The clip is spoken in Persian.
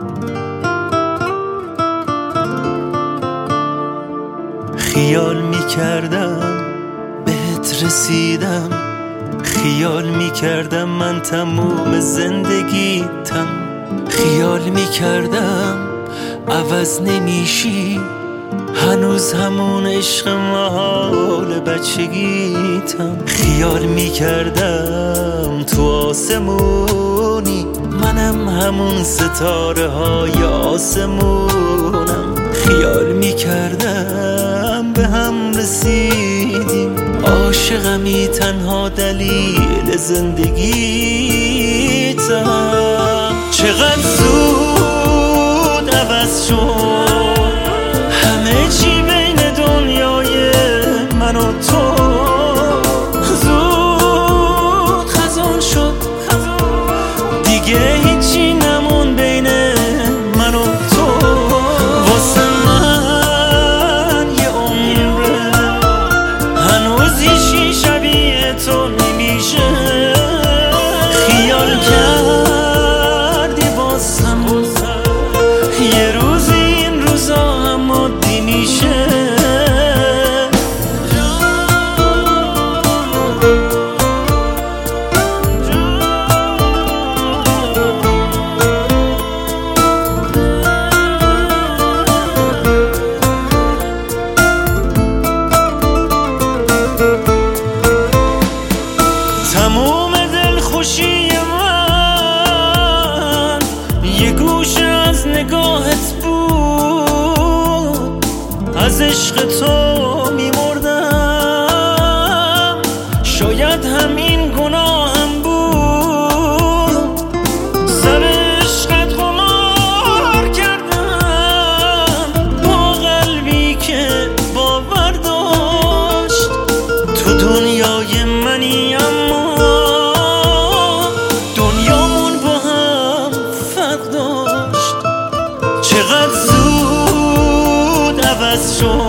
خیال میکردم بهت رسیدم، خیال میکردم من تموم زندگیتم، خیال میکردم عوض نمیشی، هنوز همون عشق محال بچگیتم. خیال میکردم تو آسمونی، منم همون ستاره های آسمونم. خیال میکردم به هم رسیدیم، عاشقمی تنها دلیل زندگیتم. چقدر زود عوض شد همه چی بین دنیای من و تو، زود خزان شد دیگه هیچی نمون بین من و تو. واسه من یه عمره هنوز هیچی شبیه تو نمیشه. خیال کردی واسم یه روزی این روزا هم عادی میشه. تموم دلخوشی من یه گوشه از نگاهت بود، از عشق تو میمردم، شاید همین گناهم بود. سر عشقت قمار کردم با قلبی که باور داشت تو دنیای منی، اما دنیامون با هم فرق داشت. چقدر زود عوض شد